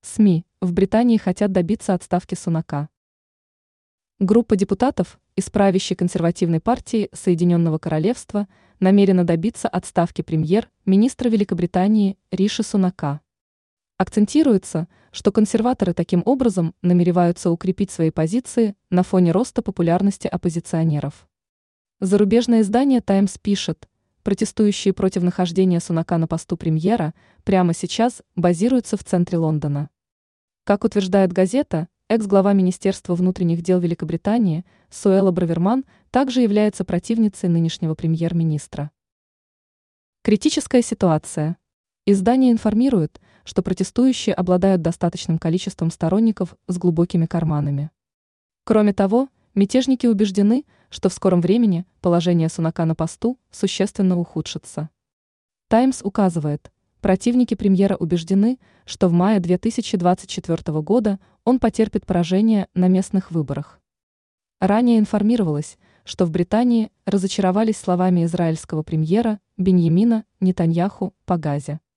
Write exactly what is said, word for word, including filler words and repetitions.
СМИ в Британии хотят добиться отставки Сунака. Группа депутатов из правящей консервативной партии Соединенного Королевства намерена добиться отставки премьер-министра Великобритании Риши Сунака. Акцентируется, что консерваторы таким образом намереваются укрепить свои позиции на фоне роста популярности оппозиционеров. Зарубежное издание «Таймс» пишет, протестующие против нахождения Сунака на посту премьера прямо сейчас базируются в центре Лондона. Как утверждает газета, экс-глава Министерства внутренних дел Великобритании Суэлла Браверман также является противницей нынешнего премьер-министра. Критическая ситуация. Издание информирует, что протестующие обладают достаточным количеством сторонников с глубокими карманами. Кроме того, мятежники убеждены, что в скором времени положение Сунака на посту существенно ухудшится. «Таймс» указывает, противники премьера убеждены, что в мае две тысячи двадцать четвёртого года он потерпит поражение на местных выборах. Ранее информировалось, что в Британии разочаровались словами израильского премьера Биньямина Нетаньяху по Газе.